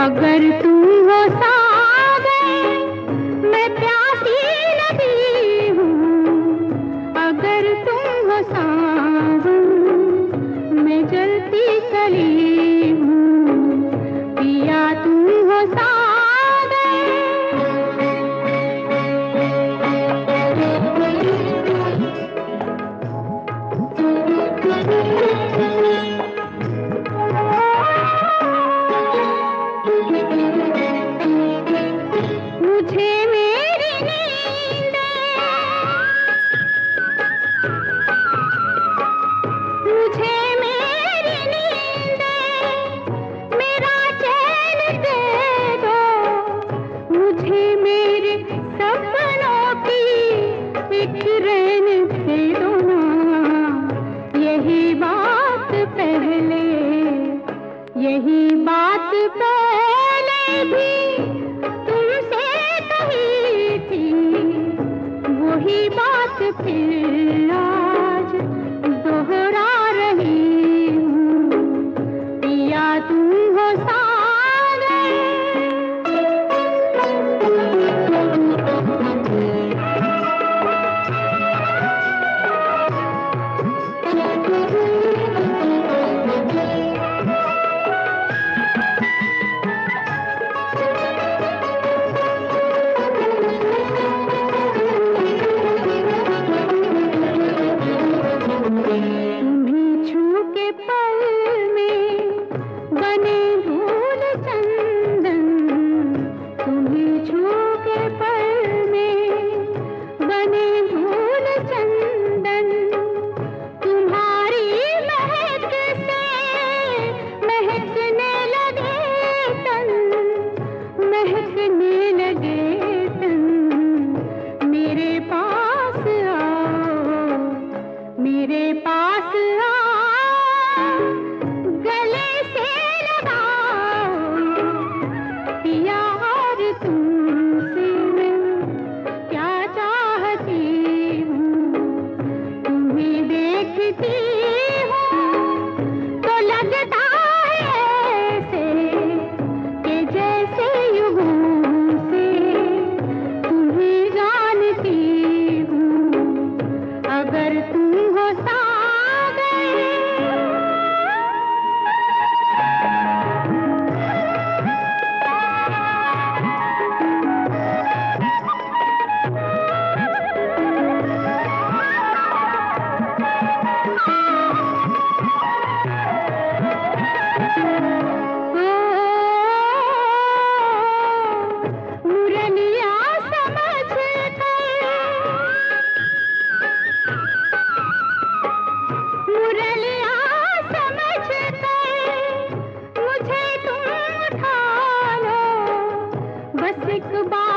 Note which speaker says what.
Speaker 1: अगर तुम हो सागर, मैं प्यासी नदी हूँ। अगर तुम हो सावन, मैं जलती कली हूँ। पिया तुम हो यही बात पहले भी तुमसे कही थी, वही बात फिर आज दोहरा रही हूँ। पिया तुम हो मेरे पास आओ, गले से लगाओ। पिया और तुमसे मैं क्या चाहती हूँ। तुम्हें देखती हूँ तो लगता है ऐसे कि जैसे युगों से तुम्हें जानती हूँ। अगर तुम एक बार